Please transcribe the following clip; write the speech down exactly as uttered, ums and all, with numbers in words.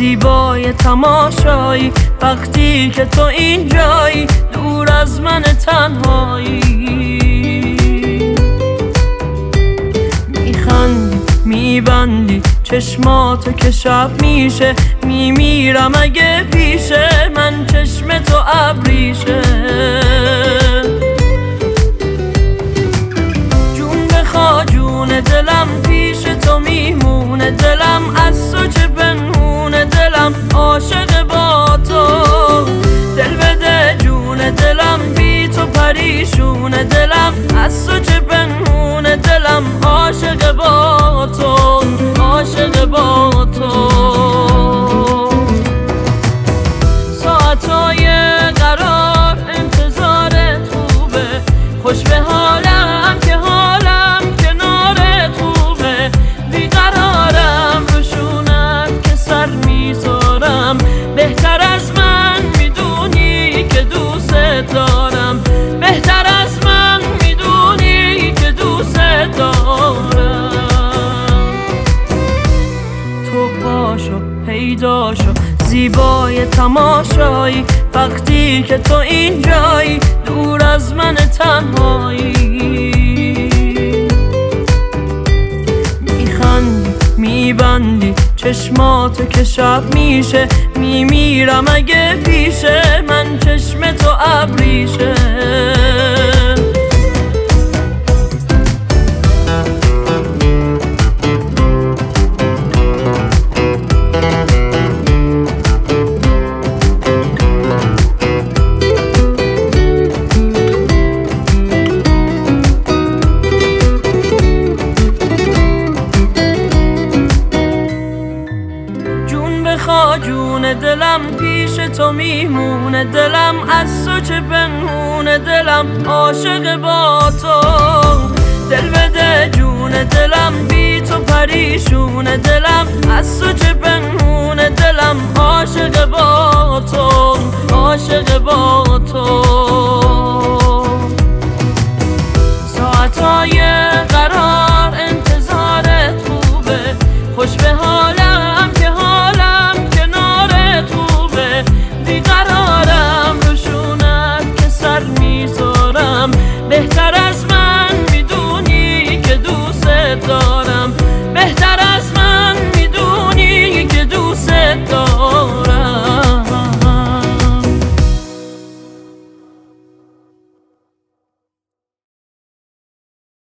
زیبای تماشایی، وقتی که تو اینجایی دور از من تنهایی. میخندی میبندی چشماتو که شب میشه، میمیرم اگه پیشه من چشم تو ابریشه. جون بخوا جون دلم پیش تو میمونه، دلم از تو چه پنهونه، دلم عاشق با تو. دل بده جون دلم بی تو پریشونه، دلم از تو چه پنهونه، دلم عاشق با تو، عاشق با تو. ساعتای قرار انتظارت خوبه، خوش به حالم که حالم کنارت خوبه. بیقرارم روشونت که سر میذارم، بهتر از من میدونی که دوست دارم، بهتر از من میدونی که دوست دارم. تو باشو پیدا شو زیبای تماشایی، وقتی که تو اینجایی دور از من تنهایی. میخندی میبندی چشماتو که شب میشه، میمیرم اگه پیشه من چشم تو ابریشه. جون دلم پیش تو میمونه، دلم از تو چه پنهونه، دلم عاشق با تو. دل بده جون دلم بی تو پریشونه، دلم از تو چه پنهونه، دلم عاشق با تو، عاشق با تو.